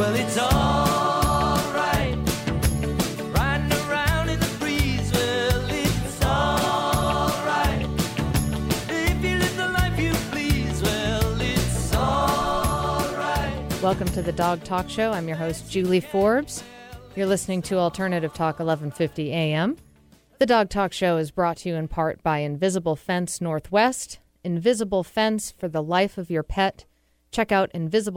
Well, it's all right. Riding around in the breeze. Well, it's all right. If you live the life you please. Well, it's all right. Welcome to the Dog Talk Show. I'm your host, Julie Forbes. You're listening to Alternative Talk 1150 AM. The Dog Talk Show is brought to you in part by Invisible Fence Northwest. Invisible Fence for the life of your pet. Check out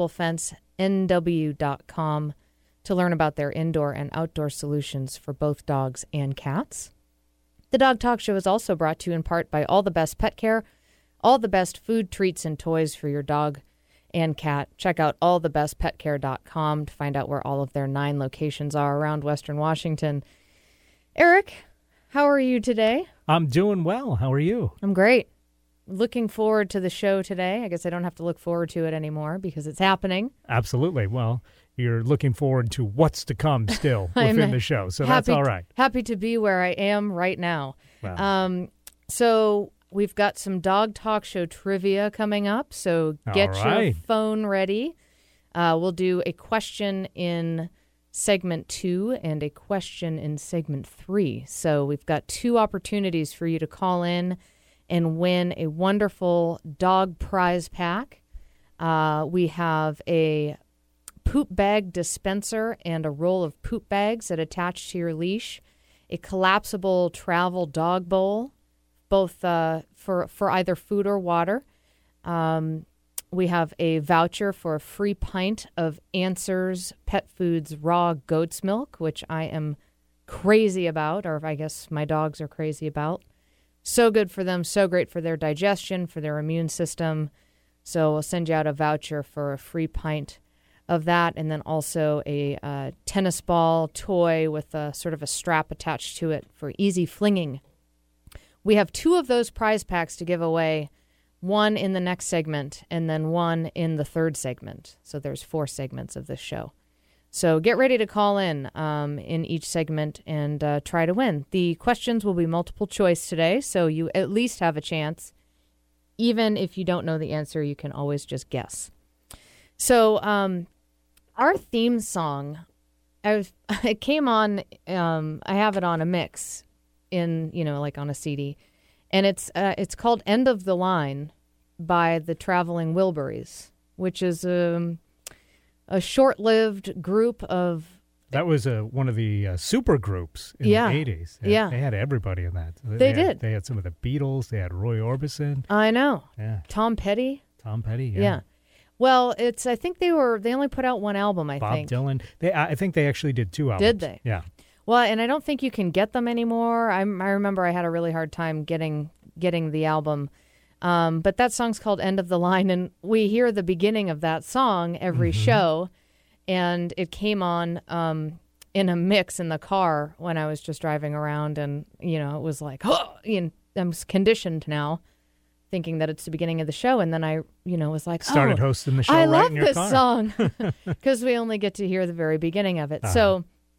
invisiblecfencenw.com to learn about their indoor and outdoor solutions for both dogs and cats. The Dog Talk Show is also brought to you in part by All the Best Pet Care, all the best food, treats, and toys for your dog and cat. Check out allthebestpetcare.com to find out where all of their 9 locations are around Western Washington. Eric, how are you today? I'm doing well. How are you? I'm great. Looking forward to the show today. I guess I don't have to look forward to it anymore because it's happening. Absolutely. Well, you're looking forward to what's to come still within the show, so that's all right. Happy to be where I am right now. Wow. So we've got some Dog Talk Show trivia coming up, so get your phone ready. We'll do a question in segment 2 and a question in segment 3. So we've got 2 opportunities for you to call in and win a wonderful dog prize pack. We have a poop bag dispenser and a roll of poop bags that attach to your leash, a collapsible travel dog bowl, both for either food or water. We have a voucher for a free pint of Answers Pet Foods raw goat's milk, which I am crazy about, or I guess my dogs are crazy about. So good for them, so great for their digestion, for their immune system. So we'll send you out a voucher for a free pint of that, and then also a tennis ball toy with a sort of a strap attached to it for easy flinging. We have 2 of those prize packs to give away, one in the next segment and then one in the 3rd segment. So there's 4 segments of this show. So get ready to call in each segment and try to win. The questions will be multiple choice today, so you at least have a chance. Even if you don't know the answer, you can always just guess. So our theme song, it came on, I have it on a mix in, like on a CD. And it's called End of the Line by the Traveling Wilburys, which is a short-lived group of... That was one of the super groups in the 80s. They had everybody in that. They did. They had some of the Beatles. They had Roy Orbison. I know. Yeah. Tom Petty. Yeah. Well, I think they only put out one album, I think. Bob Dylan. I think they actually did 2 albums. Did they? Yeah. Well, and I don't think you can get them anymore. I remember I had a really hard time getting the album. But that song's called End of the Line, and we hear the beginning of that song every show. And it came on in a mix in the car when I was just driving around, and, it was like, I'm conditioned now, thinking that it's the beginning of the show. And then I, was like, started hosting the show right in your car. I love this song because we only get to hear the very beginning of it. So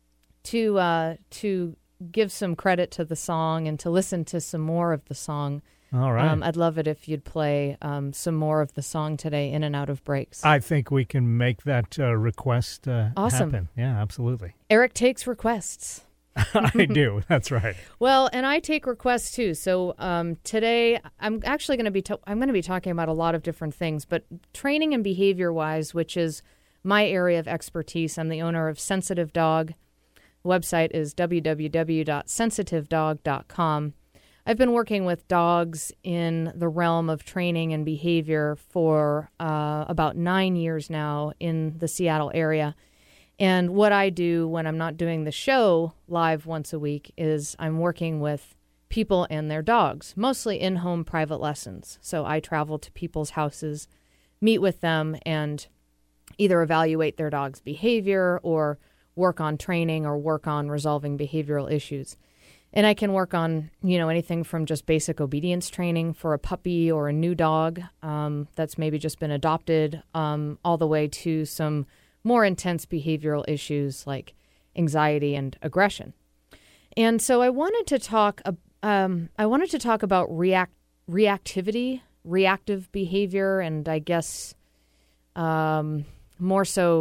to give some credit to the song and to listen to some more of the song, all right. I'd love it if you'd play some more of the song today in and out of breaks. I think we can make that request awesome. happen. Yeah, absolutely. Eric takes requests. I do. That's right. Well, and I take requests too. So today I'm actually going to be talking about a lot of different things, but training and behavior wise, which is my area of expertise. I'm the owner of Sensitive Dog. The website is www.sensitivedog.com. I've been working with dogs in the realm of training and behavior for about 9 years now in the Seattle area. And what I do when I'm not doing the show live once a week is I'm working with people and their dogs, mostly in-home private lessons. So I travel to people's houses, meet with them, and either evaluate their dog's behavior or work on training or work on resolving behavioral issues. And I can work on, anything from just basic obedience training for a puppy or a new dog that's maybe just been adopted, all the way to some more intense behavioral issues like anxiety and aggression. And so I wanted to talk about reactivity, reactive behavior, and I guess more so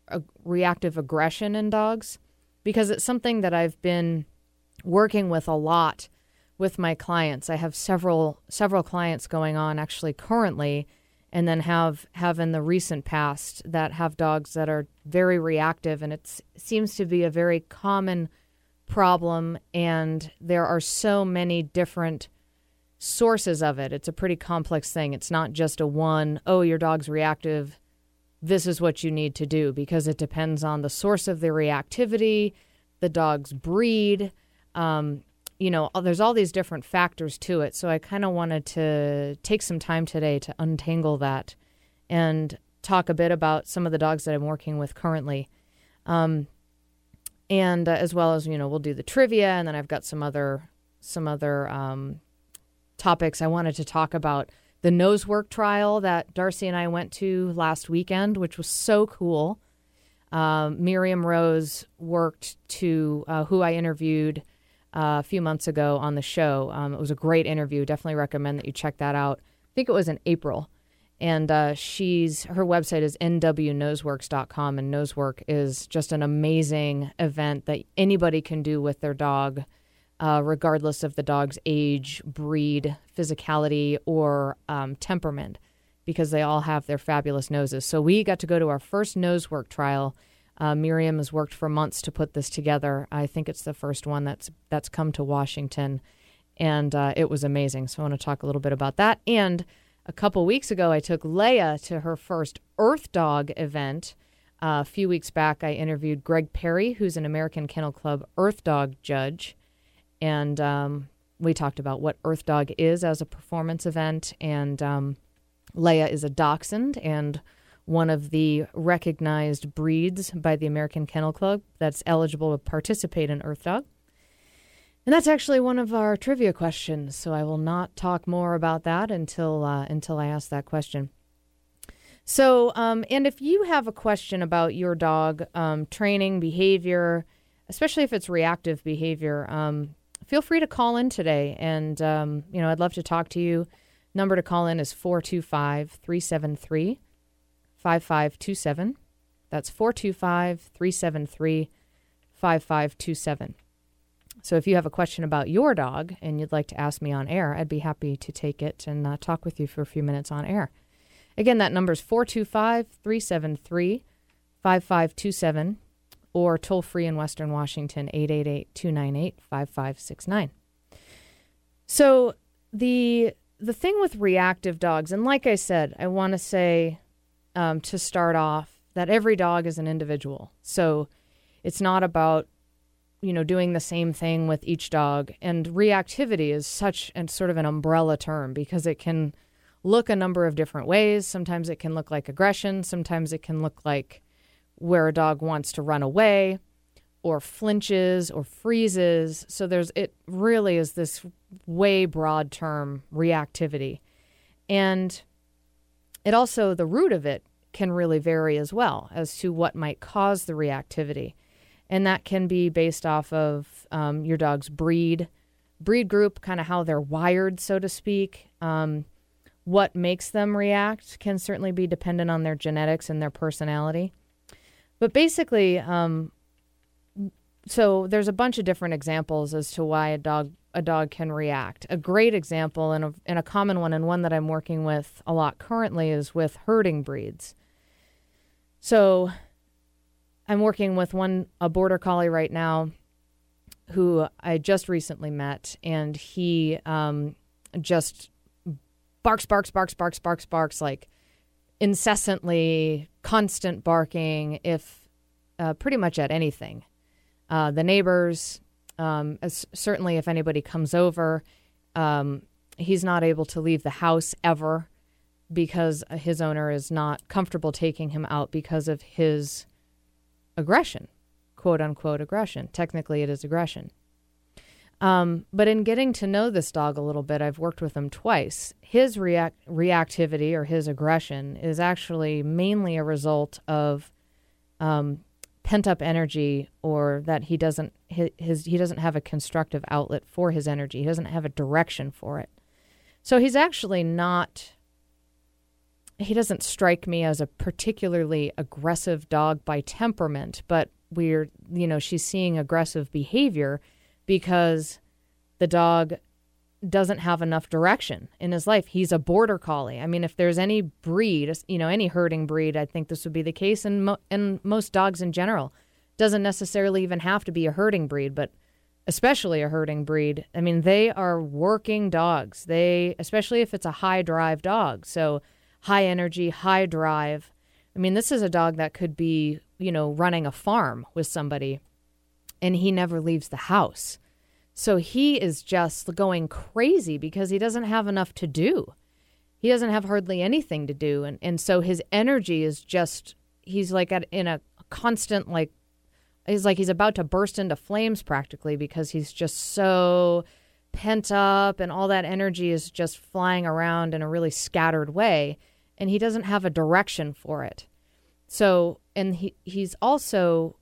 reactive aggression in dogs, because it's something that I've been working with a lot with my clients. I have several clients going on actually currently, and then have in the recent past that have dogs that are very reactive, and it seems to be a very common problem, and there are so many different sources of it. It's a pretty complex thing. It's not just your dog's reactive, this is what you need to do, because it depends on the source of the reactivity, the dog's breed, there's all these different factors to it. So I kind of wanted to take some time today to untangle that and talk a bit about some of the dogs that I'm working with currently. And as well as, we'll do the trivia, and then I've got some other topics. I wanted to talk about the Nosework trial that Darcy and I went to last weekend, which was so cool. Miriam Rose worked to, who I interviewed a few months ago on the show. It was a great interview. Definitely recommend that you check that out. I think it was in April. And her website is nwnoseworks.com, and Nosework is just an amazing event that anybody can do with their dog, regardless of the dog's age, breed, physicality, or temperament, because they all have their fabulous noses. So we got to go to our first Nosework trial. Miriam has worked for months to put this together. I think it's the first one that's come to Washington, and it was amazing. So I want to talk a little bit about that. And a couple weeks ago, I took Leia to her first Earth Dog event. A few weeks back, I interviewed Greg Perry, who's an American Kennel Club Earth Dog judge. And we talked about what Earth Dog is as a performance event. And Leia is a dachshund and one of the recognized breeds by the American Kennel Club that's eligible to participate in Earth Dog. And that's actually one of our trivia questions, so I will not talk more about that until I ask that question. So, and if you have a question about your dog, training, behavior, especially if it's reactive behavior, feel free to call in today, and I'd love to talk to you. Number to call in is 425-373-5527. That's 425-373-5527. So if you have a question about your dog and you'd like to ask me on air, I'd be happy to take it and talk with you for a few minutes on air. Again, that number is 425-373-5527, or toll free in Western Washington, 888-298-5569. So the thing with reactive dogs, and like I said, I want to say to start off that every dog is an individual. So it's not about doing the same thing with each dog. And reactivity is such and sort of an umbrella term, because it can look a number of different ways. Sometimes it can look like aggression. Sometimes it can look like where a dog wants to run away or flinches or freezes. So it really is this way broad term, reactivity. And it also, the root of it can really vary as well as to what might cause the reactivity. And that can be based off of your dog's breed group, kind of how they're wired, so to speak. What makes them react can certainly be dependent on their genetics and their personality. But basically, so there's a bunch of different examples as to why a dog can react. A great example and a common one, and one that I'm working with a lot currently, is with herding breeds. So I'm working with a border collie right now who I just recently met, and he just barks, like incessantly, constant barking, if pretty much at anything. The neighbors, certainly if anybody comes over, he's not able to leave the house ever because his owner is not comfortable taking him out because of his aggression, quote unquote aggression. Technically, it is aggression. But in getting to know this dog a little bit, I've worked with him twice. His reactivity or his aggression is actually mainly a result of pent-up energy, or that he doesn't have a constructive outlet for his energy. He doesn't have a direction for it. So he's actually not he doesn't strike me as a particularly aggressive dog by temperament, but she's seeing aggressive behavior because the dog doesn't have enough direction in his life. He's a border collie. I mean, if there's any breed, any herding breed, I think this would be the case. And most dogs in general, doesn't necessarily even have to be a herding breed, but especially a herding breed. I mean, they are working dogs. Especially if it's a high drive dog. So high energy, high drive. I mean, this is a dog that could be, running a farm with somebody, and he never leaves the house. So he is just going crazy because he doesn't have enough to do. He doesn't have hardly anything to do. And so his energy is just, he's like in a constant, he's about to burst into flames practically because he's just so pent up and all that energy is just flying around in a really scattered way. And he doesn't have a direction for it. So, and he's also,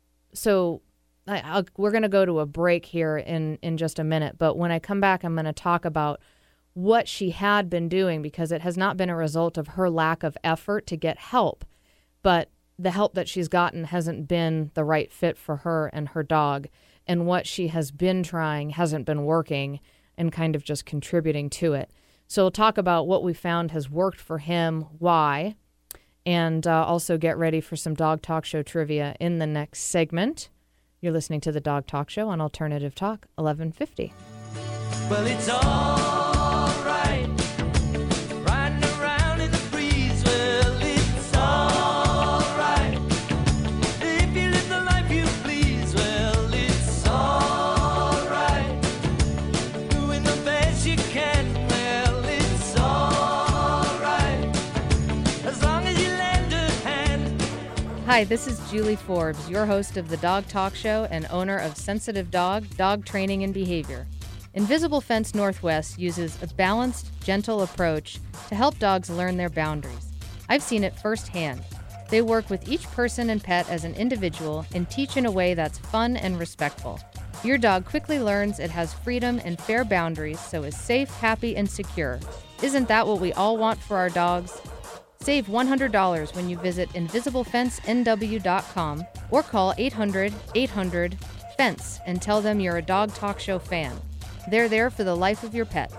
we're going to go to a break here in just a minute, but when I come back, I'm going to talk about what she had been doing because it has not been a result of her lack of effort to get help, but the help that she's gotten hasn't been the right fit for her and her dog, and what she has been trying hasn't been working and kind of just contributing to it. So we'll talk about what we found has worked for him, why, and also get ready for some Dog Talk Show trivia in the next segment. You're listening to the Dog Talk Show on Alternative Talk, 1150. Well, it's all right, riding around in the breeze. Well, it's all right, if you live the life you please. Well, it's all right, doing the best you can. Well, it's all right, as long as you lend a hand. Hi, this is Julie Forbes, your host of the Dog Talk Show and owner of Sensitive Dog Training and Behavior. Invisible Fence Northwest uses a balanced, gentle approach to help dogs learn their boundaries. I've seen it firsthand. They work with each person and pet as an individual and teach in a way that's fun and respectful. Your dog quickly learns it has freedom and fair boundaries, so is safe, happy, and secure. Isn't that what we all want for our dogs? Save $100 when you visit InvisibleFenceNW.com or call 800-800-FENCE and tell them you're a Dog Talk Show fan. They're there for the life of your pet.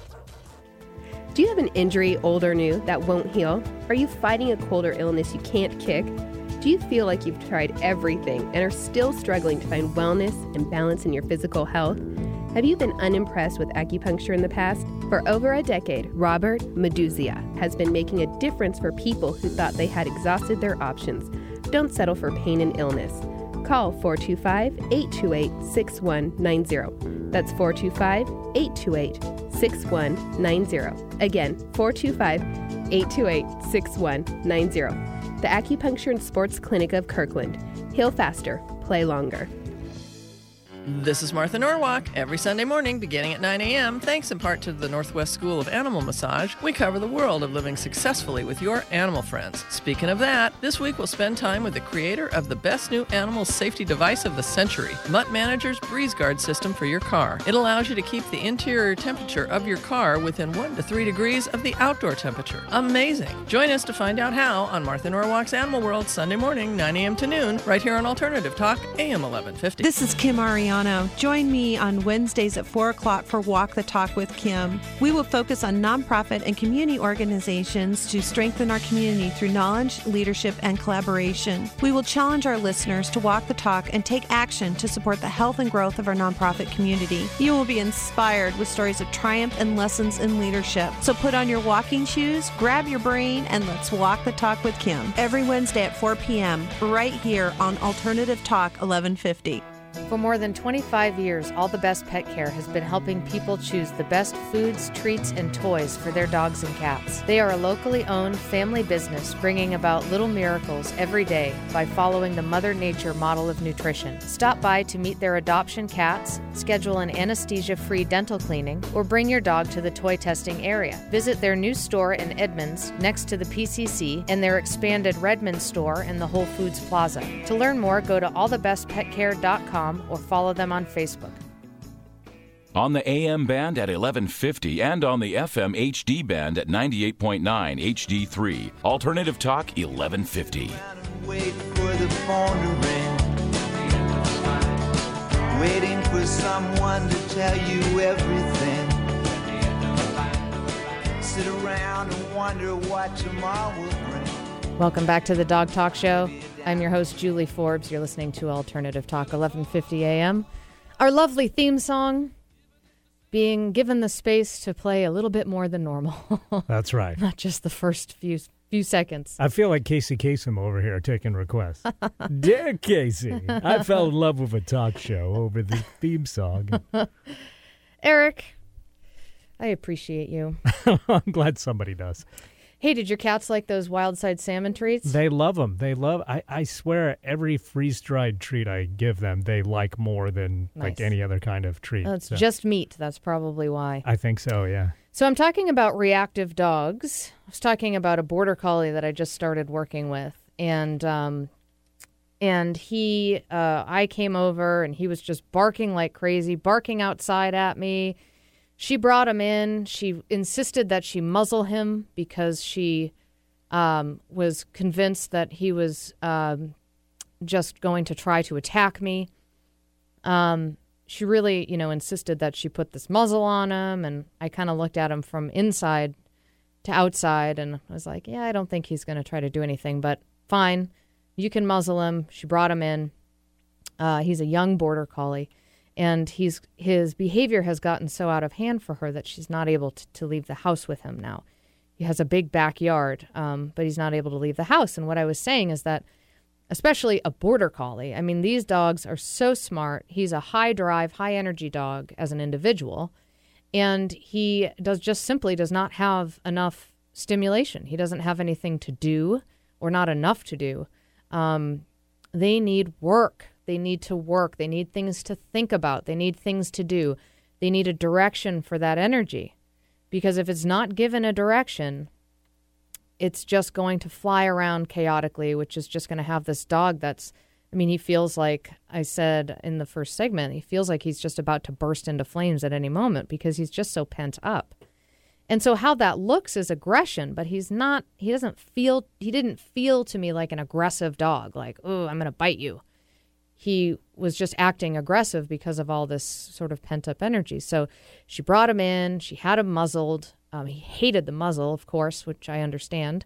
Do you have an injury, old or new, that won't heal? Are you fighting a cold or illness you can't kick? Do you feel like you've tried everything and are still struggling to find wellness and balance in your physical health? Have you been unimpressed with acupuncture in the past? For over a decade, Robert Meduzia has been making a difference for people who thought they had exhausted their options. Don't settle for pain and illness. Call 425-828-6190. That's 425-828-6190. Again, 425-828-6190. The Acupuncture and Sports Clinic of Kirkland. Heal faster, play longer. This is Martha Norwalk. Every Sunday morning, beginning at 9 a.m., thanks in part to the Northwest School of Animal Massage, we cover the world of living successfully with your animal friends. Speaking of that, this week we'll spend time with the creator of the best new animal safety device of the century, Mutt Manager's Breeze Guard system for your car. It allows you to keep the interior temperature of your car within 1 to 3 degrees of the outdoor temperature. Amazing! Join us to find out how on Martha Norwalk's Animal World, Sunday morning, 9 a.m. to noon, right here on Alternative Talk, AM 1150. This is Kim Ariano. Join me on Wednesdays at 4 o'clock for Walk the Talk with Kim. We will focus on nonprofit and community organizations to strengthen our community through knowledge, leadership, and collaboration. We will challenge our listeners to walk the talk and take action to support the health and growth of our nonprofit community. You will be inspired with stories of triumph and lessons in leadership. So put on your walking shoes, grab your brain, and let's walk the talk with Kim. Every Wednesday at 4 p.m. right here on Alternative Talk 1150. For more than 25 years, All the Best Pet Care has been helping people choose the best foods, treats, and toys for their dogs and cats. They are a locally owned family business bringing about little miracles every day by following the Mother Nature model of nutrition. Stop by to meet their adoption cats, schedule an anesthesia-free dental cleaning, or bring your dog to the toy testing area. Visit their new store in Edmonds next to the PCC and their expanded Redmond store in the Whole Foods Plaza. To learn more, go to allthebestpetcare.com or follow them on Facebook. On the AM band at 1150 and on the FM HD band at 98.9 HD3. Alternative Talk 1150. Wait for the phone to ring. Waiting for someone to tell you everything. Sit around and wonder what tomorrow will bring. Welcome back to the Dog Talk Show. I'm your host, Julie Forbes. You're listening to Alternative Talk, 1150 AM. Our lovely theme song being given the space to play a little bit more than normal. That's right. Not just the first few seconds. I feel like Casey Kasem over here taking requests. Dear Casey, I fell in love with a talk show over the theme song. Eric, I appreciate you. I'm glad somebody does. Hey, did your cats like those wild side salmon treats? They love them. I swear every freeze-dried treat I give them, they like more than like any other kind of treat. It's just meat. That's probably why. I think so, yeah. So I'm talking about reactive dogs. I was talking about a border collie that I just started working with. And he, I came over and he was just barking like crazy, barking outside at me. She brought him in. She insisted that she muzzle him because she was convinced that he was just going to try to attack me. She really, insisted that she put this muzzle on him, and I kind of looked at him from inside to outside, and I was like, yeah, I don't think he's going to try to do anything, but fine, you can muzzle him. She brought him in. He's a young border collie. And his behavior has gotten so out of hand for her that she's not able to leave the house with him now. He has a big backyard, but he's not able to leave the house. And what I was saying is that, especially a border collie, I mean, these dogs are so smart. He's a high drive, high energy dog as an individual. And he simply does not have enough stimulation. He doesn't have anything to do or not enough to do. They need work. They need to work. They need things to think about. They need things to do. They need a direction for that energy. Because if it's not given a direction, it's just going to fly around chaotically, which is just going to have this dog he feels like I said in the first segment, he feels like he's just about to burst into flames at any moment because he's just so pent up. And so how that looks is aggression, but he didn't feel to me like an aggressive dog, like, oh, I'm going to bite you. He was just acting aggressive because of all this sort of pent-up energy. So she brought him in. She had him muzzled. He hated the muzzle, of course, which I understand,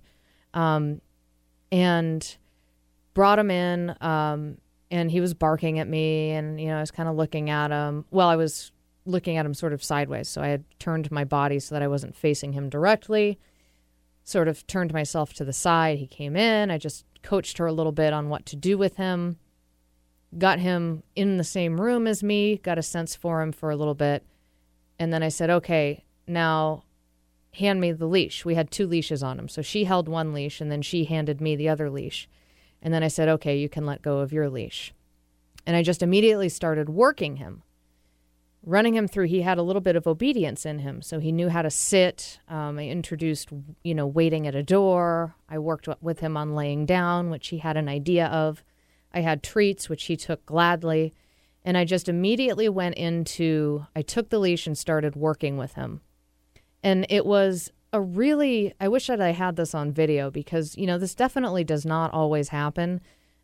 and brought him in, and he was barking at me, and, I was kind of looking at him. Well, I was looking at him sort of sideways, so I had turned my body so that I wasn't facing him directly, sort of turned myself to the side. He came in. I just coached her a little bit on what to do with him. Got him in the same room as me, got a sense for him for a little bit. And then I said, okay, now hand me the leash. We had 2 leashes on him. So she held one leash and then she handed me the other leash. And then I said, okay, you can let go of your leash. And I just immediately started working him, running him through. He had a little bit of obedience in him. So he knew how to sit. I introduced, waiting at a door. I worked with him on laying down, which he had an idea of. I had treats, which he took gladly, and I just immediately I took the leash and started working with him. And it was I wish that I had this on video because, this definitely does not always happen.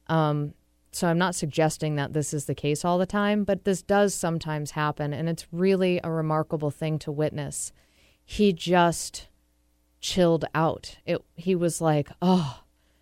So I'm not suggesting that this is the case all the time, but this does sometimes happen, and it's really a remarkable thing to witness. He just chilled out. He was like, oh,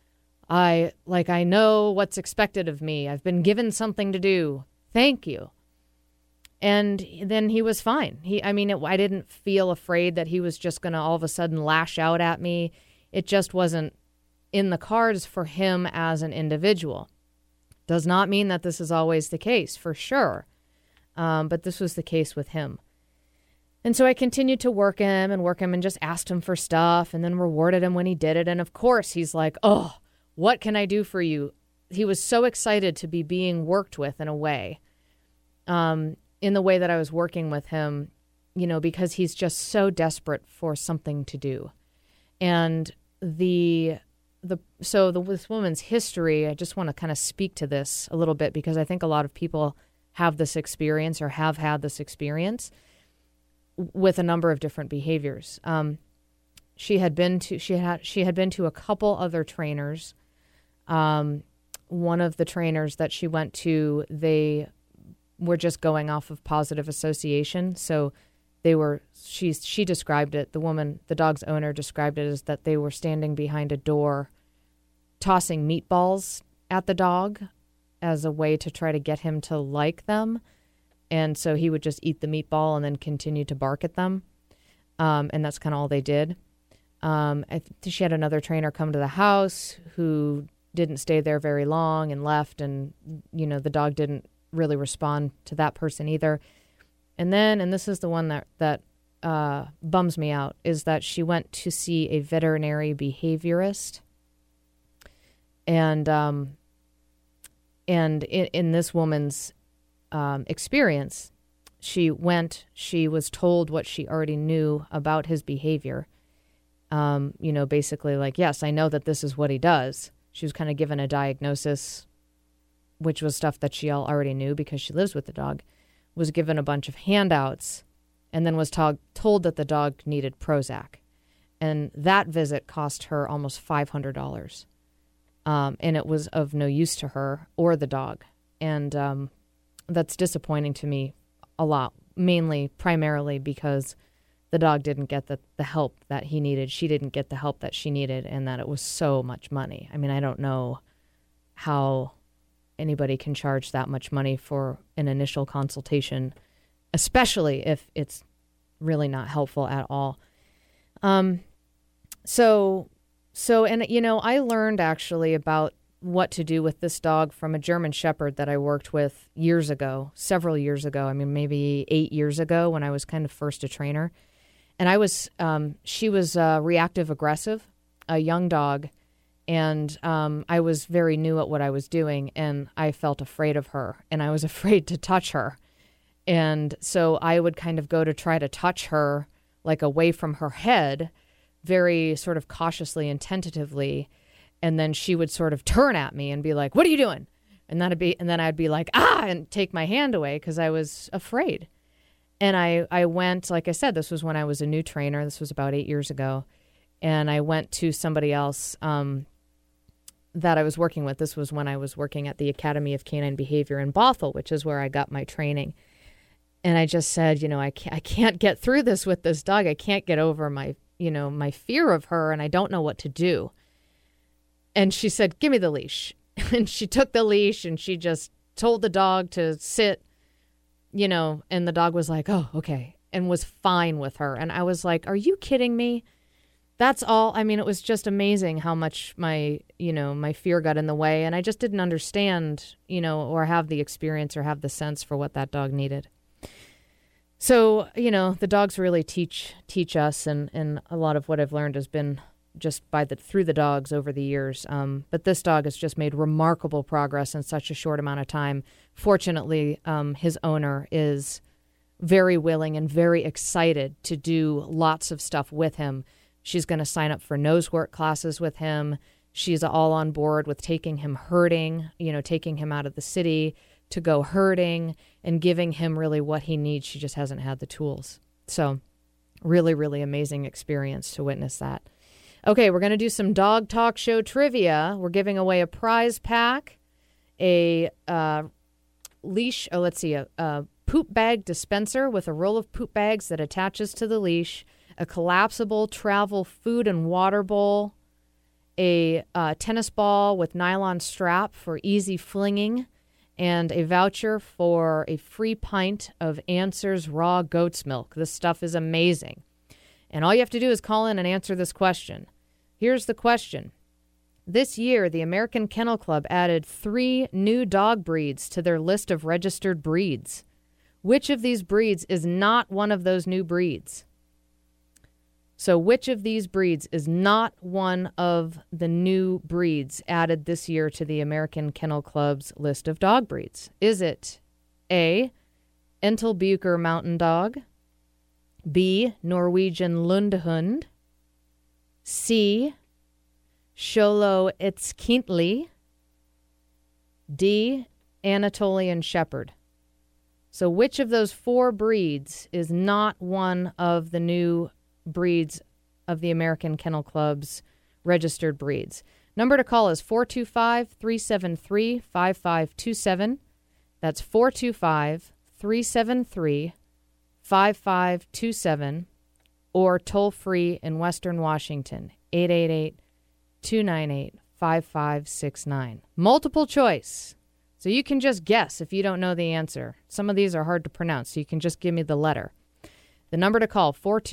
I know what's expected of me. I've been given something to do. Thank you. And then he was fine. I didn't feel afraid that he was just going to all of a sudden lash out at me. It just wasn't in the cards for him as an individual. Does not mean that this is always the case, for sure. But this was the case with him. And so I continued to work him and just asked him for stuff and then rewarded him when he did it. And of course, he's like, oh, what can I do for you? He was so excited to be being worked with in a way, in the way that I was working with him, because he's just so desperate for something to do. And this woman's history, I just want to kind of speak to this a little bit because I think a lot of people have this experience or have had this experience with a number of different behaviors. She had been to a couple other trainers. One of the trainers that she went to, they were just going off of positive association. So she described it, the dog's owner described it as that they were standing behind a door tossing meatballs at the dog as a way to try to get him to like them. And so he would just eat the meatball and then continue to bark at them. And that's kind of all they did. She had another trainer come to the house who didn't stay there very long and left. And, the dog didn't really respond to that person either. And then, and this is the one that bums me out, is that she went to see a veterinary behaviorist. And in this woman's experience, she was told what she already knew about his behavior. Basically like, yes, I know that this is what he does. She was kind of given a diagnosis, which was stuff that she already knew because she lives with the dog, was given a bunch of handouts, and then was told that the dog needed Prozac. And that visit cost her almost $500. And it was of no use to her or the dog. And that's disappointing to me a lot, primarily because the dog didn't get the help that he needed. She didn't get the help that she needed, and that it was so much money. I mean, I don't know how anybody can charge that much money for an initial consultation, especially if it's really not helpful at all. I learned actually about what to do with this dog from a German Shepherd that I worked with several years ago. I mean, maybe 8 years ago when I was kind of first a trainer. And she was reactive aggressive, a young dog. And I was very new at what I was doing, and I felt afraid of her, and I was afraid to touch her. And so I would kind of go to try to touch her, like away from her head, very sort of cautiously and tentatively. And then she would sort of turn at me and be like, "What are you doing?" And then I'd be like, "Ah," and take my hand away because I was afraid. And I went, like I said, this was when I was a new trainer. This was about 8 years ago. And I went to somebody else that I was working with. This was when I was working at the Academy of Canine Behavior in Bothell, which is where I got my training. And I just said, I can't get through this with this dog. I can't get over my fear of her, and I don't know what to do. And she said, "Give me the leash." And she took the leash and she just told the dog to sit, and the dog was like, "Oh, okay," and was fine with her. And I was like, "Are you kidding me?" That's all. I mean, it was just amazing how much my fear got in the way. And I just didn't understand, or have the experience or have the sense for what that dog needed. So, the dogs really teach us. And a lot of what I've learned has been just through the dogs over the years. But this dog has just made remarkable progress in such a short amount of time. Fortunately, his owner is very willing and very excited to do lots of stuff with him. She's going to sign up for nose work classes with him. She's all on board with taking him herding, taking him out of the city to go herding and giving him really what he needs. She just hasn't had the tools. So really, really amazing experience to witness that. Okay, we're going to do some dog talk show trivia. We're giving away a prize pack, a leash, a poop bag dispenser with a roll of poop bags that attaches to the leash, a collapsible travel food and water bowl, a tennis ball with nylon strap for easy flinging, and a voucher for a free pint of Answers raw goat's milk. This stuff is amazing. And all you have to do is call in and answer this question. Here's the question. This year, the American Kennel Club added 3 new dog breeds to their list of registered breeds. Which of these breeds is not one of those new breeds? So which of these breeds is not one of the new breeds added this year to the American Kennel Club's list of dog breeds? Is it A, Entelbucher Mountain Dog, B, Norwegian Lundehund, C, Xolo Itzkintli, D, Anatolian Shepherd? So which of those 4 breeds is not one of the new breeds of the American Kennel Club's registered breeds? Number to call is 425-373-5527. That's 425-373-5527. Or toll free in Western Washington, 888-298-5569. Multiple choice. So you can just guess if you don't know the answer. Some of these are hard to pronounce, so you can just give me the letter. The number to call,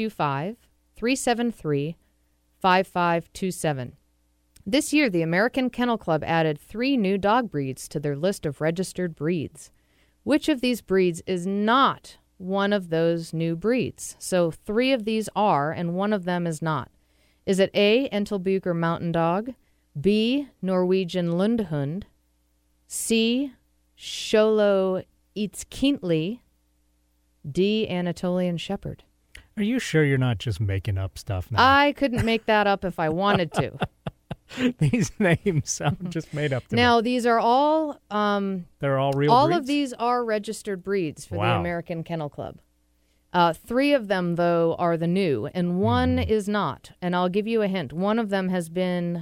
425-373-5527. This year, the American Kennel Club added 3 new dog breeds to their list of registered breeds. Which of these breeds is not one of those new breeds? So 3 of these are, and one of them is not. Is it A, Entelbucher Mountain Dog, B, Norwegian Lundehund, C, Xolo Itzkintli, D, Anatolian Shepherd? Are you sure you're not just making up stuff now? I couldn't make that up if I wanted to. These names sound just made up to Now, me. these are all... They're all real all breeds? of these are registered breeds for the Wow. American Kennel Club. 3 of them, though, are the new, and one is not. And I'll give you a hint. One of them has been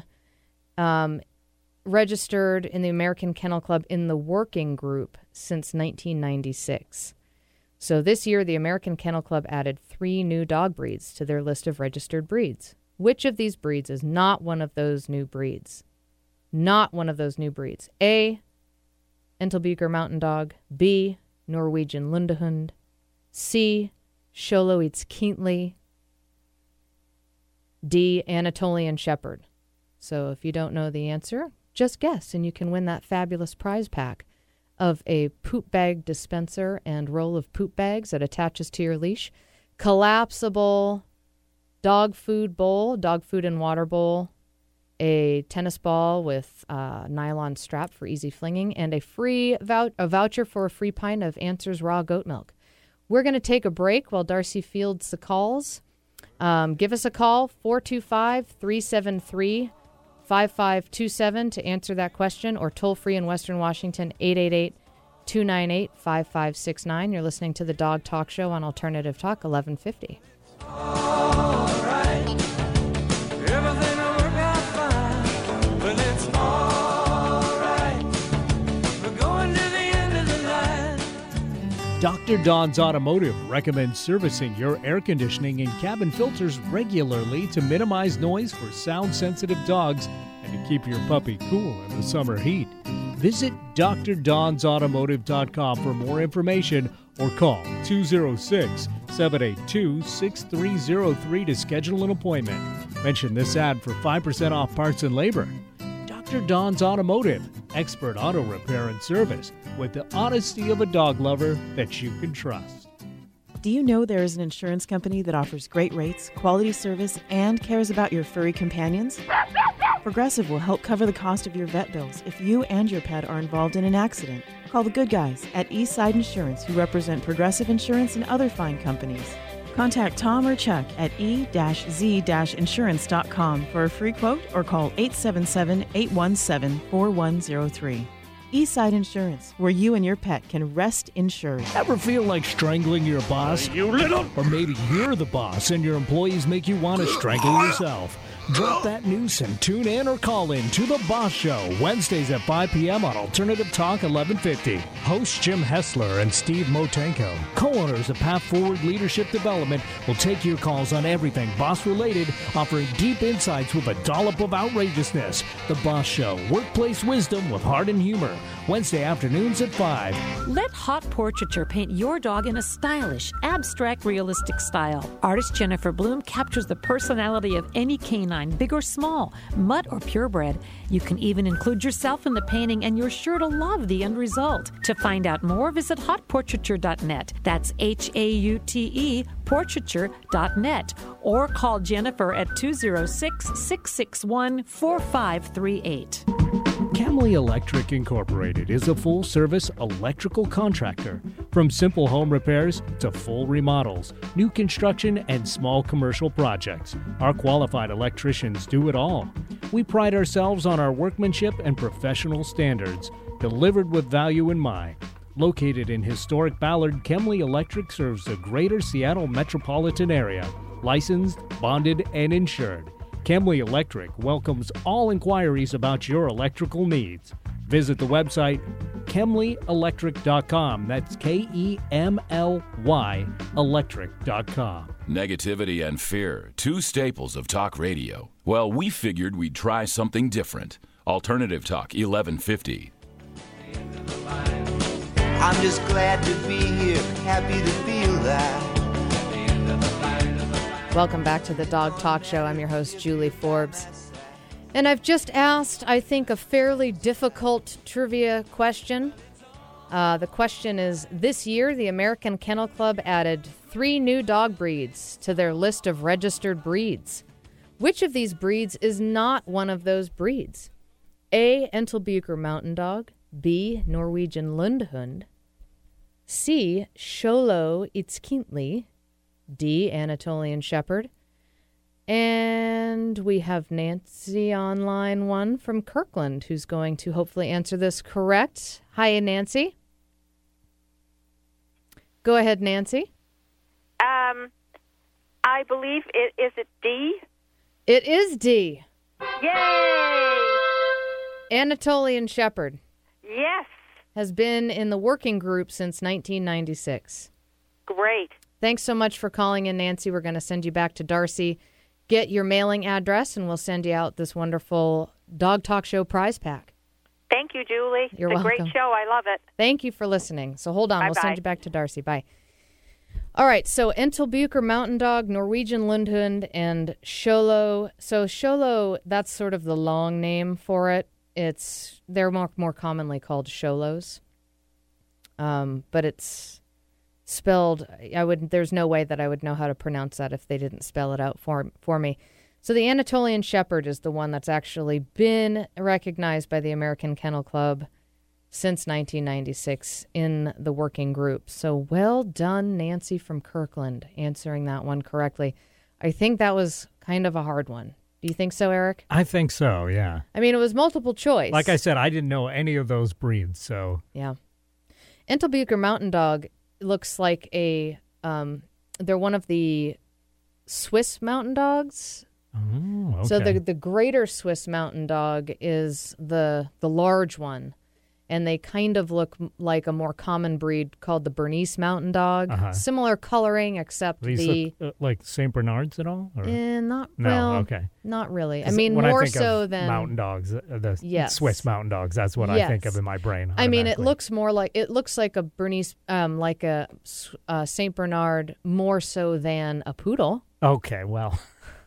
registered in the American Kennel Club in the working group since 1996. So this year, the American Kennel Club added 3 new dog breeds to their list of registered breeds. Which of these breeds is not one of those new breeds? Not one of those new breeds. A, Entelbucher Mountain Dog. B, Norwegian Lundehund. C, Xolo Itzkintli. D, Anatolian Shepherd. So if you don't know the answer, just guess, and you can win that fabulous prize pack of a poop bag dispenser and roll of poop bags that attaches to your leash, collapsible dog food bowl, dog food and water bowl, a tennis ball with a nylon strap for easy flinging, and a free voucher for a free pint of Answers Raw Goat Milk. We're going to take a break while Darcy fields the calls. Give us a call, 425-373-5527 to answer that question, or toll free in Western Washington, 888-298-5569. You're listening to the Dog Talk Show on Alternative Talk, 1150. Dr. Don's Automotive recommends servicing your air conditioning and cabin filters regularly to minimize noise for sound-sensitive dogs and to keep your puppy cool in the summer heat. Visit drdonsautomotive.com for more information or call 206-782-6303 to schedule an appointment. Mention this ad for 5% off parts and labor. Dr. Don's Automotive, expert auto repair and service with the honesty of a dog lover that you can trust. Do you know there is an insurance company that offers great rates, quality service, and cares about your furry companions? Progressive will help cover the cost of your vet bills if you and your pet are involved in an accident. Call the good guys at Eastside Insurance, who represent Progressive Insurance and other fine companies. Contact Tom or Chuck at e-z-insurance.com for a free quote or call 877-817-4103. Eastside Insurance, where you and your pet can rest insured. Ever feel like strangling your boss? You little! Or maybe you're the boss and your employees make you want to strangle yourself. Drop that noose and tune in or call in to The Boss Show, Wednesdays at 5 p.m. on Alternative Talk 1150. Hosts Jim Hessler and Steve Motenko, co-owners of Path Forward Leadership Development, will take your calls on everything boss-related, offering deep insights with a dollop of outrageousness. The Boss Show, workplace wisdom with heart and humor, Wednesday afternoons at 5. Let Hot Portraiture paint your dog in a stylish, abstract, realistic style. Artist Jennifer Bloom captures the personality of any canine, big or small, mutt or purebred. You can even include yourself in the painting, and you're sure to love the end result. To find out more, visit hotportraiture.net. That's HAUTE, portraiture.net. Or call Jennifer at 206-661-4538. Camley Electric Incorporated is a full-service electrical contractor. From simple home repairs to full remodels, new construction, and small commercial projects, our qualified electricians do it all. We pride ourselves on our workmanship and professional standards, delivered with value in mind. Located in historic Ballard, Chemly Electric serves the greater Seattle metropolitan area. Licensed, bonded, and insured. Chemly Electric welcomes all inquiries about your electrical needs. Visit the website chemlyelectric.com. That's KEMLY electric.com. Negativity and fear, two staples of talk radio. Well, we figured we'd try something different. Alternative Talk 1150. I'm just glad to be here, happy to feel that. Welcome back to the Dog Talk Show. I'm your host, Julie Forbes. And I've just asked, I think, a fairly difficult trivia question. The question is, this year, the American Kennel Club added 3 new dog breeds to their list of registered breeds. Which of these breeds is not one of those breeds? A. Entlebucher Mountain Dog. B. Norwegian Lundhund. C. Xolo Itzkintli. D. Anatolian Shepherd. And we have Nancy on line 1 from Kirkland, who's going to hopefully answer this correct. Hi, Nancy. Go ahead, Nancy. I believe is it D? It is D. Yay! Anatolian Shepherd. Yes. Has been in the working group since 1996. Great. Thanks so much for calling in, Nancy. We're going to send you back to Darcy. Get your mailing address, and we'll send you out this wonderful Dog Talk Show prize pack. Thank you, Julie. You're welcome. welcome. It's a great show. I love it. Thank you for listening. So hold on. Bye-bye. We'll send you back to Darcy. Bye. All right. So Entlebucher Mountain Dog, Norwegian Lundhund, and Xolo. So Xolo, that's sort of the long name for it. They're more commonly called Xolos. But it's spelled, there's no way that I would know how to pronounce that if they didn't spell it out for me. So the Anatolian Shepherd is the one that's actually been recognized by the American Kennel Club since 1996 in the working group. So well done, Nancy from Kirkland, answering that one correctly. I think that was kind of a hard one. Do you think so, Eric? I think so, yeah. I mean, it was multiple choice. Like I said, I didn't know any of those breeds, so. Yeah. Entlebucher Mountain Dog looks like they're one of the Swiss mountain dogs. Oh, okay. So the greater Swiss mountain dog is the large one, and they kind of look like a more common breed called the Bernese Mountain Dog. Uh-huh. Similar coloring, except these look like St. Bernards at all? Or? Not okay. Not really. I mean, when more I think so of than mountain dogs, the yes. Swiss mountain dogs. That's what I think of in my brain. I mean, it looks like a Bernese, like a St. Bernard, more so than a poodle. Okay, well.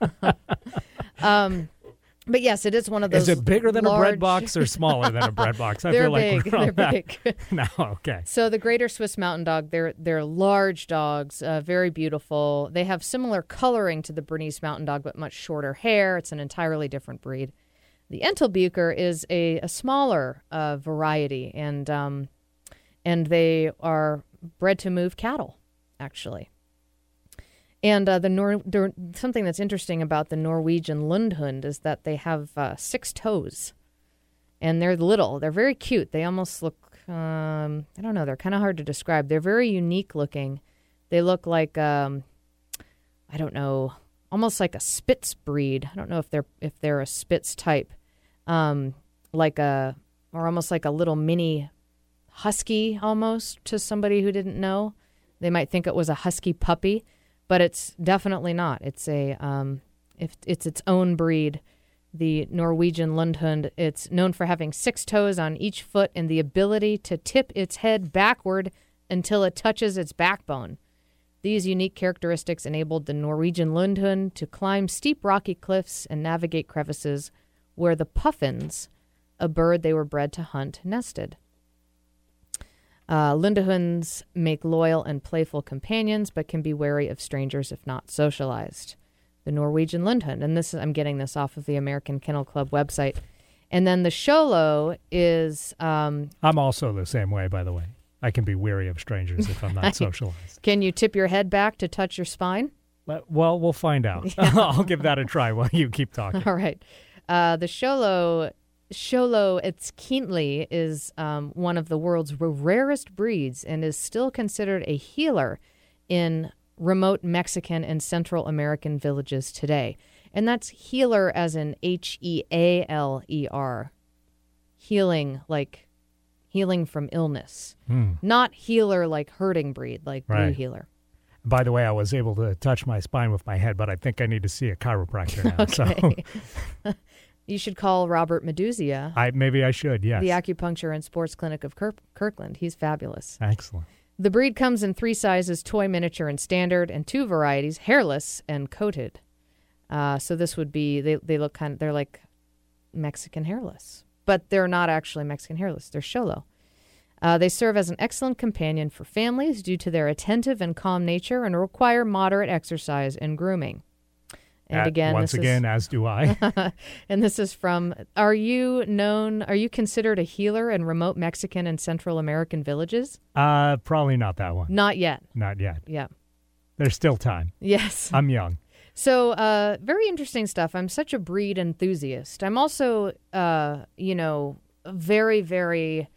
But yes, it is one of those. Is it bigger than large... a bread box or smaller than a bread box? I they're feel like big. we're on They're that. big. No, okay. So the Greater Swiss Mountain Dog, they're large dogs, very beautiful. They have similar coloring to the Bernese Mountain Dog, but much shorter hair. It's an entirely different breed. The Entlebucher is a smaller variety, and they are bred to move cattle, actually. And something that's interesting about the Norwegian Lundhund is that they have 6 toes, and they're little. They're very cute. They almost look, I don't know, they're kind of hard to describe. They're very unique looking. They look like, I don't know, almost like a Spitz breed. I don't know if they're a Spitz type, or almost like a little mini husky almost to somebody who didn't know. They might think it was a husky puppy. But it's definitely not. It's it's its own breed, the Norwegian Lundhund. It's known for having 6 toes on each foot and the ability to tip its head backward until it touches its backbone. These unique characteristics enabled the Norwegian Lundhund to climb steep rocky cliffs and navigate crevices where the puffins, a bird they were bred to hunt, nested. Lundehunds make loyal and playful companions, but can be wary of strangers if not socialized. The Norwegian Lundhund, and I'm getting this off of the American Kennel Club website. And then the Xolo is... I'm also the same way, by the way. I can be wary of strangers if I'm not socialized. Can you tip your head back to touch your spine? Well, we'll find out. Yeah. I'll give that a try while you keep talking. All right. The Xolo Xolo Etzkintli is one of the world's rarest breeds and is still considered a healer in remote Mexican and Central American villages today. And that's healer as in Healer. Healing, like healing from illness. Not healer like herding breed, like Blue Healer. By the way, I was able to touch my spine with my head, but I think I need to see a chiropractor now. Okay. So you should call Robert Meduzia. Maybe I should, yes. The acupuncture and sports clinic of Kirkland. He's fabulous. Excellent. The breed comes in 3 sizes, toy, miniature, and standard, and 2 varieties, hairless and coated. So this would be, they look they're like Mexican hairless. But they're not actually Mexican hairless. They're Xolo. They serve as an excellent companion for families due to their attentive and calm nature and require moderate exercise and grooming. And once again, as do I. And this is from, are you considered a healer in remote Mexican and Central American villages? Probably not that one. Not yet. Not yet. Yeah. There's still time. Yes. I'm young. So very interesting stuff. I'm such a breed enthusiast. I'm also, very, very,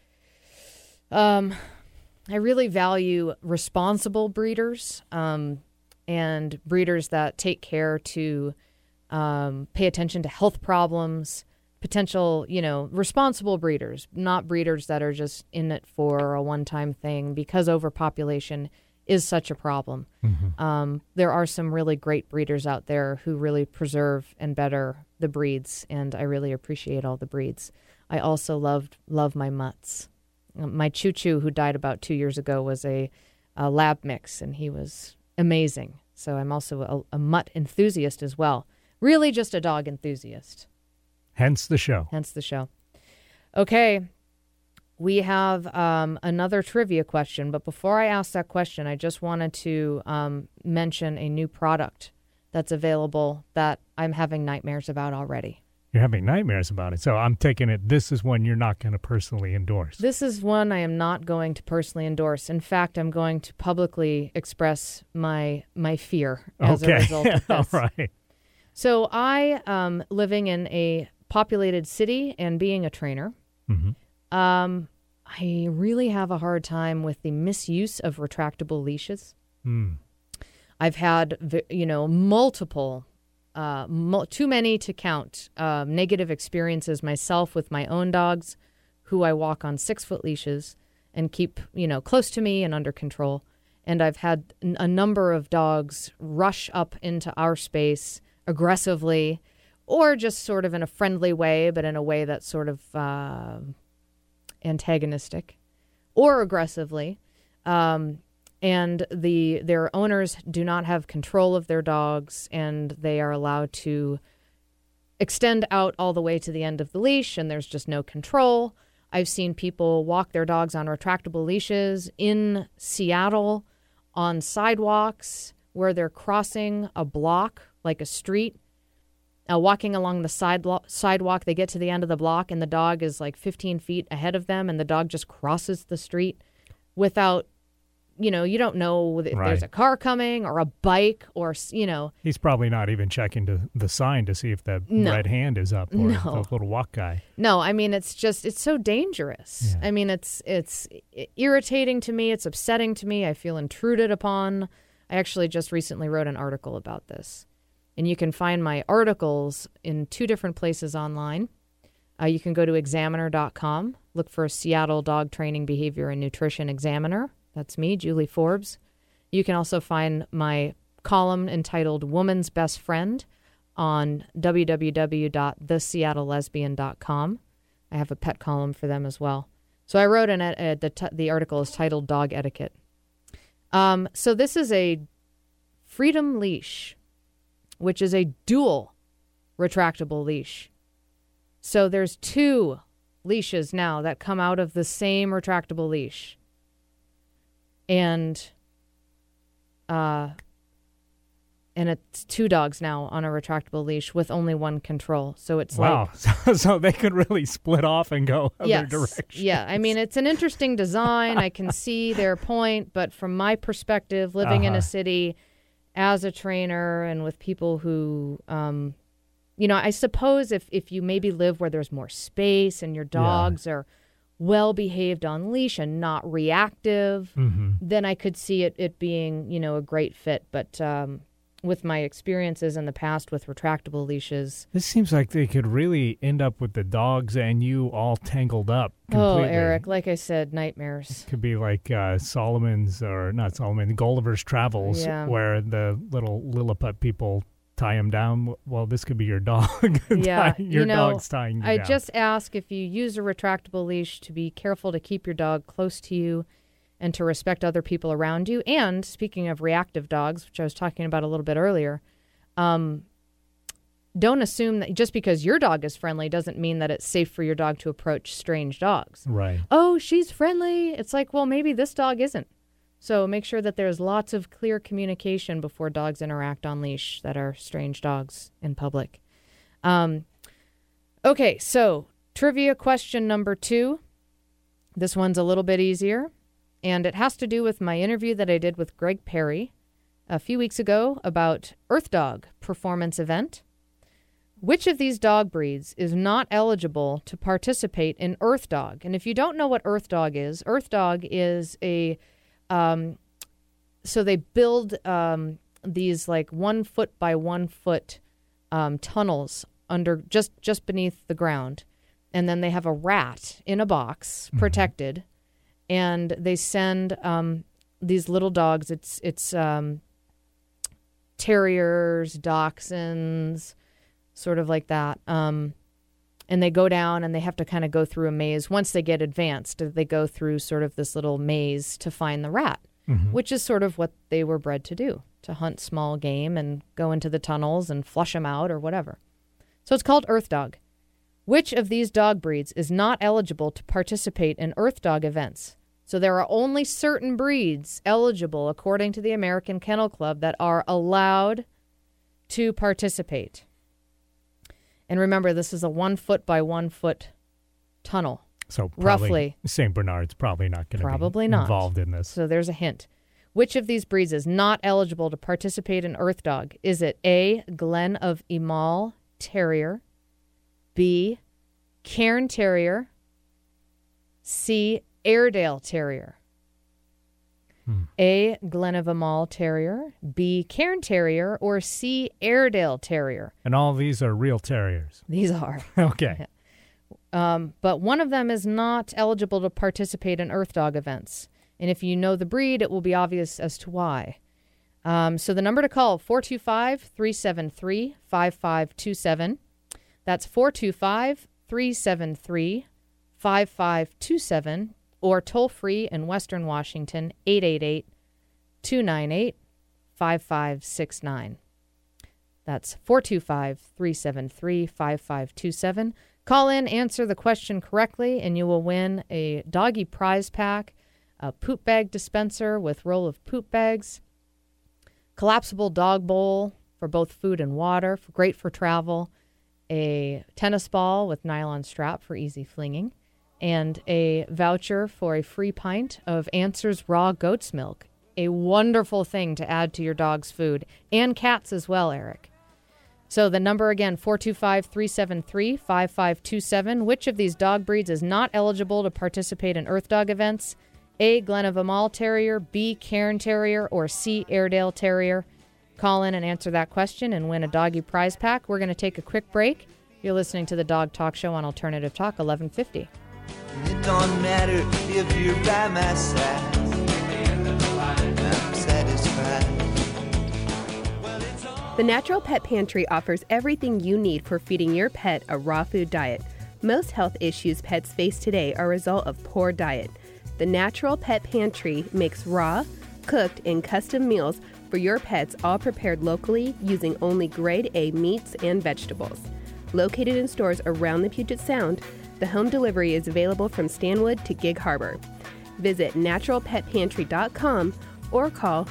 I really value responsible breeders. And breeders that take care to pay attention to health problems, potential, responsible breeders, not breeders that are just in it for a one-time thing because overpopulation is such a problem. Mm-hmm. There are some really great breeders out there who really preserve and better the breeds, and I really appreciate all the breeds. I also love my mutts. My Choo-Choo, who died about 2 years ago, was a lab mix, and he was amazing. So I'm also a mutt enthusiast as well. Really just a dog enthusiast. Hence the show. Okay. We have another trivia question, but before I ask that question, I just wanted to mention a new product that's available that I'm having nightmares about already. You're having nightmares about it. So I'm taking it this is one you're not going to personally endorse. This is one I am not going to personally endorse. In fact, I'm going to publicly express my fear as a result of this. All right. So I, living in a populated city and being a trainer, I really have a hard time with the misuse of retractable leashes. I've had, multiple too many to count negative experiences myself with my own dogs who I walk on 6-foot leashes and keep, close to me and under control. And I've had a number of dogs rush up into our space aggressively or just sort of in a friendly way, but in a way that's sort of antagonistic or aggressively. And their owners do not have control of their dogs, and they are allowed to extend out all the way to the end of the leash, and there's just no control. I've seen people walk their dogs on retractable leashes in Seattle on sidewalks where they're crossing a block, like a street, walking along the sidewalk. They get to the end of the block, and the dog is like 15 feet ahead of them, and the dog just crosses the street without... you don't know if there's a car coming or a bike or, He's probably not even checking the sign to see if the red hand is up or the little walk guy. No, I mean, it's so dangerous. Yeah. I mean, it's irritating to me. It's upsetting to me. I feel intruded upon. I actually just recently wrote an article about this. And you can find my articles in 2 different places online. You can go to examiner.com, look for Seattle Dog Training Behavior and Nutrition Examiner. That's me, Julie Forbes. You can also find my column entitled Woman's Best Friend on www.theseattlelesbian.com. I have a pet column for them as well. So I wrote in it, the article is titled Dog Etiquette. So this is a Freedom Leash, which is a dual retractable leash. So there's 2 leashes now that come out of the same retractable leash. And it's 2 dogs now on a retractable leash with only one control. So it's so they could really split off and go other directions. Yeah, I mean, it's an interesting design. I can see their point, but from my perspective, living in a city as a trainer and with people who, I suppose if you maybe live where there's more space and your dogs are well-behaved on leash and not reactive, then I could see it being, a great fit. But with my experiences in the past with retractable leashes. This seems like they could really end up with the dogs and you all tangled up completely. Oh, Eric, like I said, nightmares. It could be like Gulliver's Travels, where the little Lilliput people tie him down. Well, this could be your dog. Your dog's tying you down. I just ask if you use a retractable leash to be careful to keep your dog close to you and to respect other people around you. And speaking of reactive dogs, which I was talking about a little bit earlier, don't assume that just because your dog is friendly doesn't mean that it's safe for your dog to approach strange dogs. Right. Oh, she's friendly. It's like, well, maybe this dog isn't. So make sure that there's lots of clear communication before dogs interact on leash that are strange dogs in public. Okay, so trivia question number 2. This one's a little bit easier. And it has to do with my interview that I did with Greg Perry a few weeks ago about Earth Dog performance event. Which of these dog breeds is not eligible to participate in Earth Dog? And if you don't know what Earth Dog is a, so they build these like 1 foot by 1 foot tunnels under just beneath the ground. And then they have a rat in a box protected. And they send these little dogs. It's terriers, dachshunds, sort of like that. And they go down and they have to kind of go through a maze. Once they get advanced, they go through sort of this little maze to find the rat, which is sort of what they were bred to do, to hunt small game and go into the tunnels and flush them out or whatever. So it's called Earth Dog. Which of these dog breeds is not eligible to participate in Earth Dog events? So there are only certain breeds eligible, according to the American Kennel Club, that are allowed to participate. And remember, this is a 1 foot by 1 foot tunnel. So roughly, St. Bernard's probably not going to be involved in this. So there's a hint. Which of these breeds is not eligible to participate in Earth Dog? Is it A, Glen of Emal Terrier, B, Cairn Terrier, C, Airedale Terrier? A, Glen of Emal Terrier, B, Cairn Terrier, or C, Airedale Terrier? And all of these are real terriers. These are. Okay. But one of them is not eligible to participate in Earth Dog events. And if you know the breed, it will be obvious as to why. So the number to call, 425-373-5527. That's 425-373-5527. Or toll-free in Western Washington, 888-298-5569. That's 425-373-5527. Call in, answer the question correctly, and you will win a doggy prize pack, a poop bag dispenser with roll of poop bags, collapsible dog bowl for both food and water, great for travel, a tennis ball with nylon strap for easy flinging, and a voucher for a free pint of Answers Raw Goat's Milk. A wonderful thing to add to your dog's food, and cats as well, Eric. So the number again, 425-373-5527. Which of these dog breeds is not eligible to participate in Earth Dog events? A, Glen of Emal Terrier, B, Cairn Terrier, or C, Airedale Terrier? Call in and answer that question and win a doggy prize pack. We're going to take a quick break. You're listening to the Dog Talk Show on Alternative Talk, 1150. It don't matter if you're by my side. I'm satisfied. The Natural Pet Pantry offers everything you need for feeding your pet a raw food diet. Most health issues pets face today are a result of poor diet. The Natural Pet Pantry makes raw, cooked, and custom meals for your pets, all prepared locally using only grade A meats and vegetables. Located in stores around the Puget Sound, the home delivery is available from Stanwood to Gig Harbor. Visit naturalpetpantry.com or call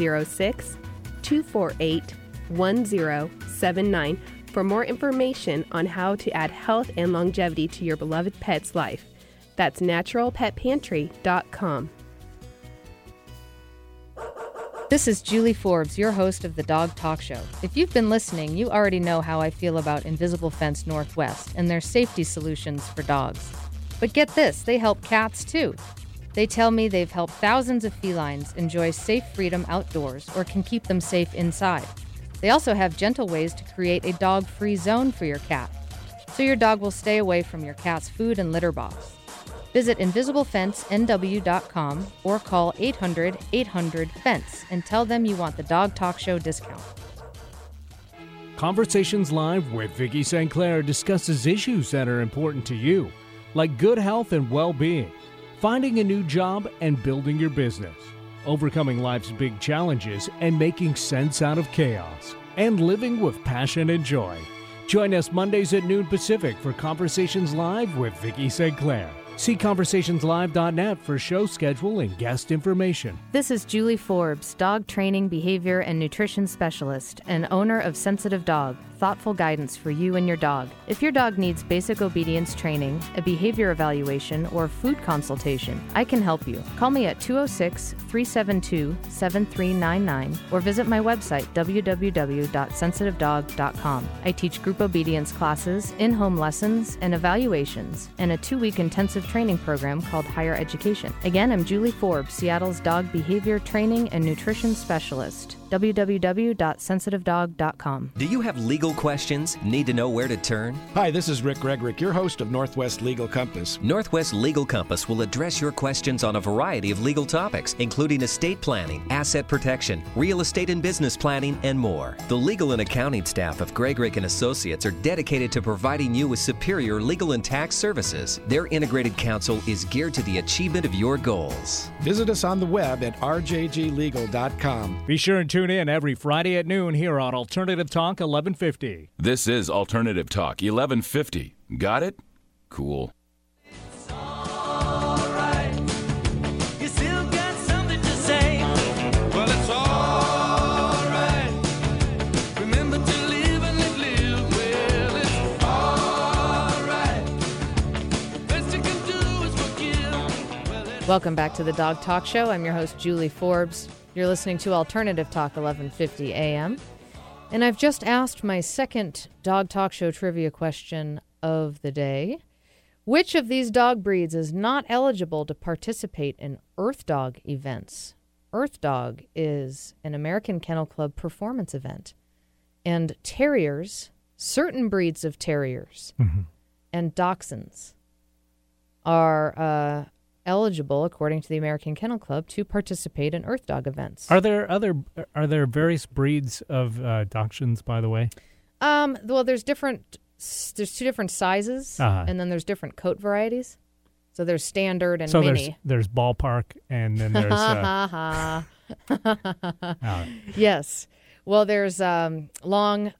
206-248-1079 for more information on how to add health and longevity to your beloved pet's life. That's naturalpetpantry.com. This is Julie Forbes, your host of the Dog Talk Show. If you've been listening, you already know how I feel about Invisible Fence Northwest and their safety solutions for dogs. But get this, they help cats too. They tell me they've helped thousands of felines enjoy safe freedom outdoors or can keep them safe inside. They also have gentle ways to create a dog-free zone for your cat, so your dog will stay away from your cat's food and litter box. Visit InvisibleFenceNW.com or call 800-800-FENCE and tell them you want the Dog Talk Show discount. Conversations Live with Vicki St. Clair discusses issues that are important to you, like good health and well-being, finding a new job and building your business, overcoming life's big challenges and making sense out of chaos, and living with passion and joy. Join us Mondays at noon Pacific for Conversations Live with Vicki St. Clair. See conversationslive.net for show schedule and guest information. This is Julie Forbes, dog training, behavior, and nutrition specialist and owner of Sensitive Dog, thoughtful guidance for you and your dog. If your dog needs basic obedience training, a behavior evaluation, or food consultation, I can help you. Call me at 206-372-7399 or visit my website, www.sensitivedog.com. I teach group obedience classes, in-home lessons, and evaluations, and a 2-week intensive training program called Higher Education. Again, I'm Julie Forbes, Seattle's dog behavior training and nutrition specialist. www.sensitivedog.com. Do you have legal questions? Need to know where to turn? Hi, this is Rick Gregrick, your host of Northwest Legal Compass. Northwest Legal Compass will address your questions on a variety of legal topics, including estate planning, asset protection, real estate and business planning, and more. The legal and accounting staff of Gregrick & Associates are dedicated to providing you with superior legal and tax services. Their integrated counsel is geared to the achievement of your goals. Visit us on the web at rjglegal.com. Be sure and tune in every Friday at noon here on Alternative Talk 1150. This is Alternative Talk 1150. Got it? Cool. Welcome back to the Dog Talk Show. I'm your host, Julie Forbes. You're listening to Alternative Talk 1150 AM. And I've just asked my second Dog Talk Show trivia question of the day. Which of these dog breeds is not eligible to participate in Earth Dog events? Earth Dog is an American Kennel Club performance event. And terriers, certain breeds of terriers, and dachshunds are eligible, according to the American Kennel Club, to participate in Earth Dog events. Are there various breeds of dachshunds, by the way? Well, there's two different sizes, and then there's different coat varieties. So there's standard and mini. There's ballpark, and then there's yes. Well, there's long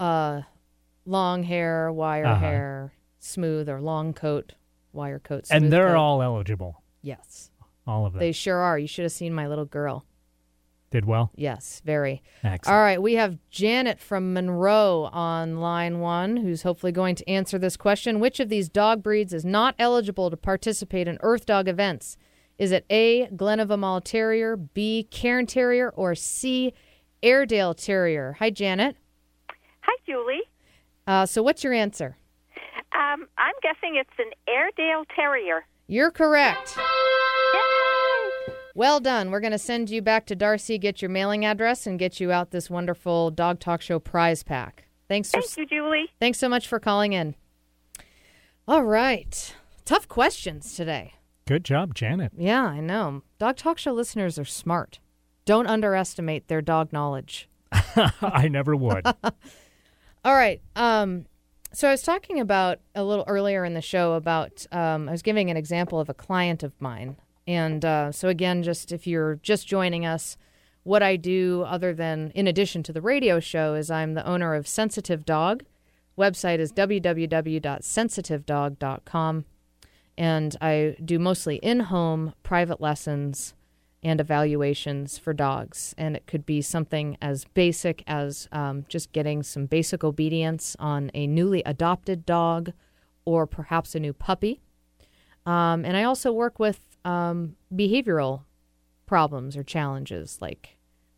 hair, wire hair, smooth or long coat. Wire coat, and they're coat. all eligible. Yes, all of them. They sure are. You should have seen my little girl. Did well? Yes, very. Excellent. All right, we have Janet from Monroe on line 1, who's hopefully going to answer this question. Which of these dog breeds is not eligible to participate in Earth Dog events? Is it A, Glenavermal Terrier, B, Cairn Terrier, or C, Airedale Terrier? Hi, Janet. Hi, Julie. So what's your answer? I'm guessing it's an Airedale Terrier. You're correct. Yay! Well done. We're going to send you back to Darcy, get your mailing address, and get you out this wonderful Dog Talk Show prize pack. Thank you, Julie. Thanks so much for calling in. All right. Tough questions today. Good job, Janet. Yeah, I know. Dog Talk Show listeners are smart. Don't underestimate their dog knowledge. I never would. All right. So I was talking about a little earlier in the show about, I was giving an example of a client of mine. And so again, just if you're just joining us, what I do other than, in addition to the radio show, is I'm the owner of Sensitive Dog. Website is www.sensitivedog.com. And I do mostly in-home private lessons and evaluations for dogs. And it could be something as basic as just getting some basic obedience on a newly adopted dog or perhaps a new puppy. And I also work with behavioral problems or challenges like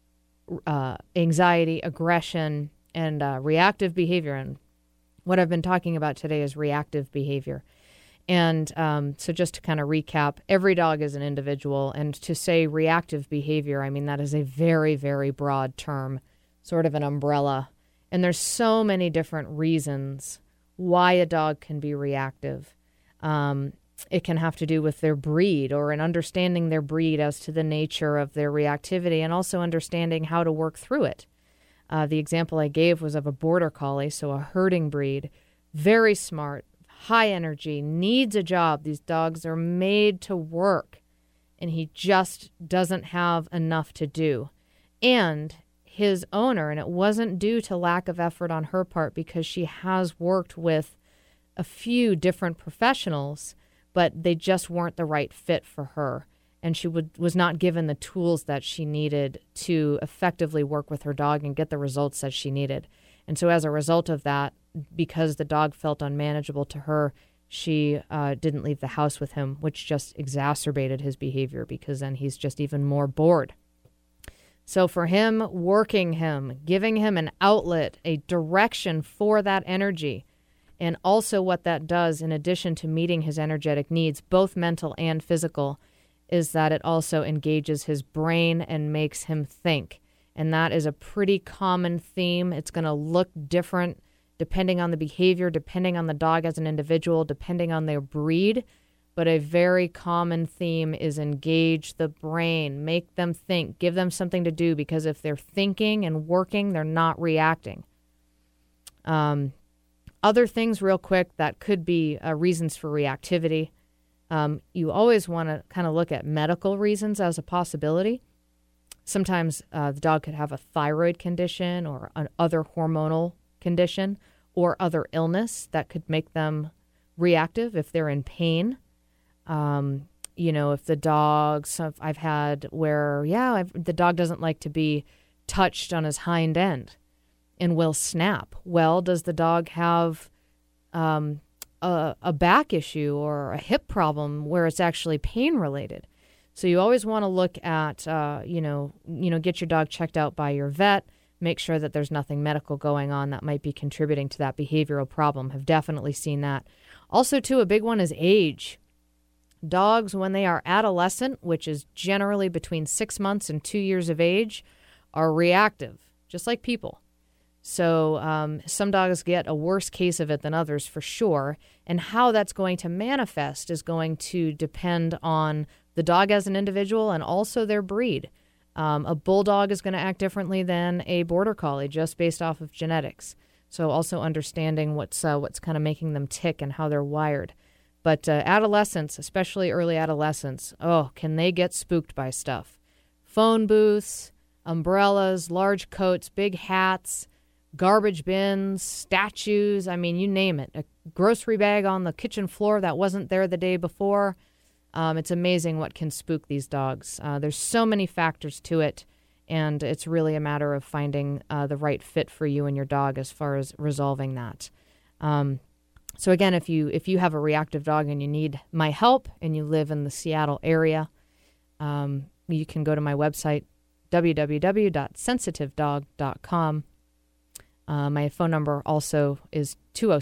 anxiety, aggression, and reactive behavior. And what I've been talking about today is reactive behavior. And so just to kind of recap, every dog is an individual. And to say reactive behavior, I mean, that is a very, very broad term, sort of an umbrella. And there's so many different reasons why a dog can be reactive. It can have to do with their breed or in understanding their breed as to the nature of their reactivity and also understanding how to work through it. The example I gave was of a border collie, so a herding breed, very smart, high energy, needs a job. These dogs are made to work, and he just doesn't have enough to do. And his owner, and it wasn't due to lack of effort on her part because she has worked with a few different professionals, but they just weren't the right fit for her. And she was not given the tools that she needed to effectively work with her dog and get the results that she needed. And so as a result of that, because the dog felt unmanageable to her, she didn't leave the house with him, which just exacerbated his behavior because then he's just even more bored. So for him, working him, giving him an outlet, a direction for that energy, and also what that does in addition to meeting his energetic needs, both mental and physical, is that it also engages his brain and makes him think. And that is a pretty common theme. It's going to look different depending on the behavior, depending on the dog as an individual, depending on their breed. But a very common theme is engage the brain, make them think, give them something to do, because if they're thinking and working, they're not reacting. Other things real quick that could be reasons for reactivity. You always want to kind of look at medical reasons as a possibility. Sometimes the dog could have a thyroid condition or an other hormonal condition or other illness that could make them reactive if they're in pain. If the dogs I've had where, the dog doesn't like to be touched on his hind end and will snap. Well, does the dog have a back issue or a hip problem where it's actually pain related? So you always want to look at, get your dog checked out by your vet, make sure that there's nothing medical going on that might be contributing to that behavioral problem. Have definitely seen that. Also, too, a big one is age. Dogs, when they are adolescent, which is generally between 6 months and 2 years of age, are reactive, just like people. So some dogs get a worse case of it than others for sure. And how that's going to manifest is going to depend on the dog as an individual and also their breed. A bulldog is going to act differently than a border collie just based off of genetics. So also understanding what's kind of making them tick and how they're wired. But adolescents, especially early adolescents, can they get spooked by stuff? Phone booths, umbrellas, large coats, big hats, garbage bins, statues, I mean, you name it. A grocery bag on the kitchen floor that wasn't there the day before. It's amazing what can spook these dogs. There's so many factors to it, and it's really a matter of finding the right fit for you and your dog as far as resolving that. So again, if you have a reactive dog and you need my help and you live in the Seattle area, you can go to my website, www.sensitivedog.com. My phone number also is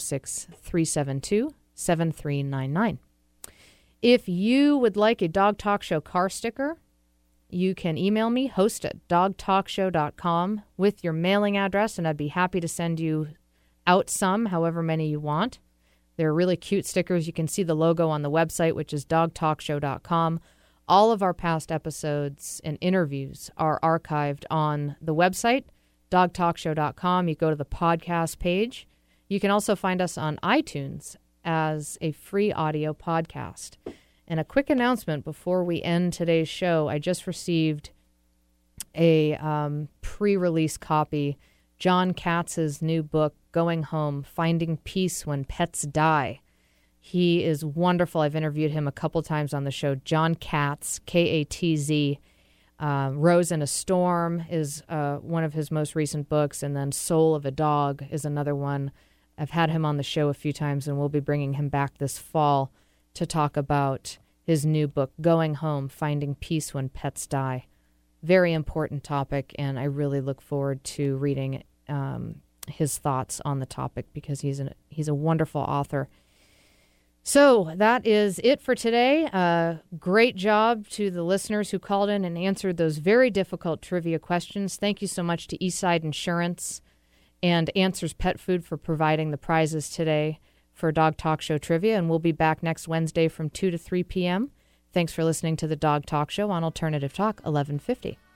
206-372-7399. If you would like a Dog Talk Show car sticker, you can email me, host@dogtalkshow.com, with your mailing address, and I'd be happy to send you out some, however many you want. They're really cute stickers. You can see the logo on the website, which is dogtalkshow.com. All of our past episodes and interviews are archived on the website, dogtalkshow.com. You go to the podcast page. You can also find us on iTunes as a free audio podcast. And a quick announcement before we end today's show. I just received a pre-release copy, John Katz's new book, Going Home, Finding Peace When Pets Die. He is wonderful. I've interviewed him a couple times on the show. John Katz, K-A-T-Z. Rose in a Storm is one of his most recent books, and then Soul of a Dog is another one. I've had him on the show a few times, and we'll be bringing him back this fall to talk about his new book, Going Home, Finding Peace When Pets Die. very important topic, and I really look forward to reading his thoughts on the topic because he's a wonderful author. So that is it for today. Great job to the listeners who called in and answered those very difficult trivia questions. Thank you so much to Eastside Insurance and Answers Pet Food for providing the prizes today for Dog Talk Show Trivia, and we'll be back next Wednesday from 2 to 3 p.m. Thanks for listening to the Dog Talk Show on Alternative Talk 1150.